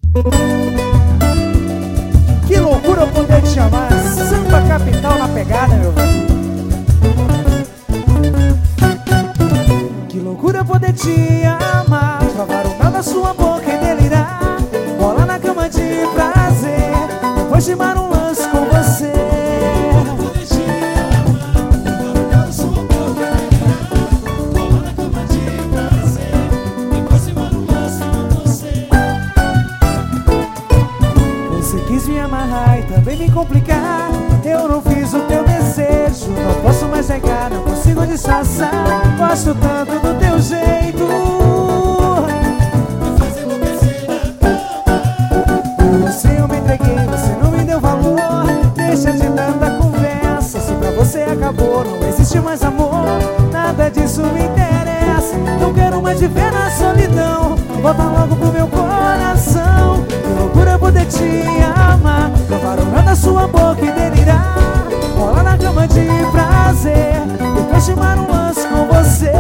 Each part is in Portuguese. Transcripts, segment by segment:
Que loucura eu poder te chamar. Samba capital na pegada, meu velho. Que loucura poder te amar, provar o mel da sua boca e delirar, rolar na cama de prazer, depois de mar um lance com você. Poder te amar, provar o mel da sua boca e delirar, rolar na cama de prazer, depois de mar um lance com você. Você quis me amarrar e também me complicar. Eu não fiz o teu desejo, não posso mais negar, não consigo disfarçar. Gosto tanto do teu jeito, me faz enlouquecer. Pra você eu me entreguei, você não me deu valor. Deixa de tanta conversa, se pra você acabou, não existe mais amor. Nada disso me interessa, não quero mais viver na solidão. Volta logo pro meu coração. Que loucura poder te amar, provar o mel da sua boca e delirar, rolar na cama de prazer, depois chamar um lance com você.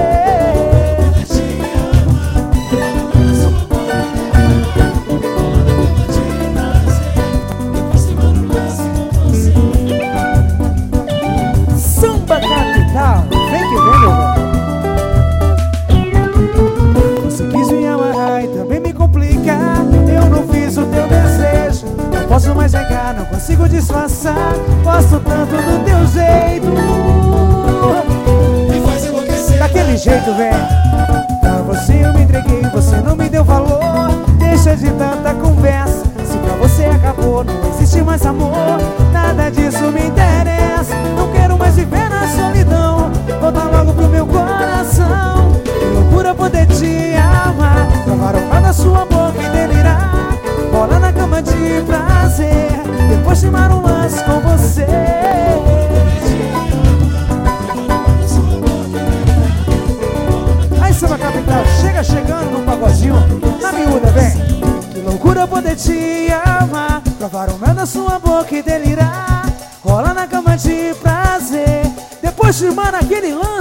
Samba capital, vem que vem, meu velho. Você quis me amarrar e também me complicar. Eu não fiz o teu desejo, não posso mais negar, não consigo disfarçar. Gosto tanto do teu jeito, me faz enlouquecer. Daquele jeito, velho. Pra você eu me entreguei, você não me deu valor. Deixa de tanta conversa, se pra você acabou, não existe mais amor. Nada disso me interessa, não quero mais viver na solidão. Volta logo pro meu coração. Que loucura poder te amar, provar o mar da sua boca e delirar, rolar na cama de prazer, depois chamar um lance com você. Aí Samba Capital, chega chegando no pagodinho, na miúda, vem. Que loucura poder te amar, provar o mel da sua boca e delirar, rolar na cama de prazer, depois chamar aquele lance.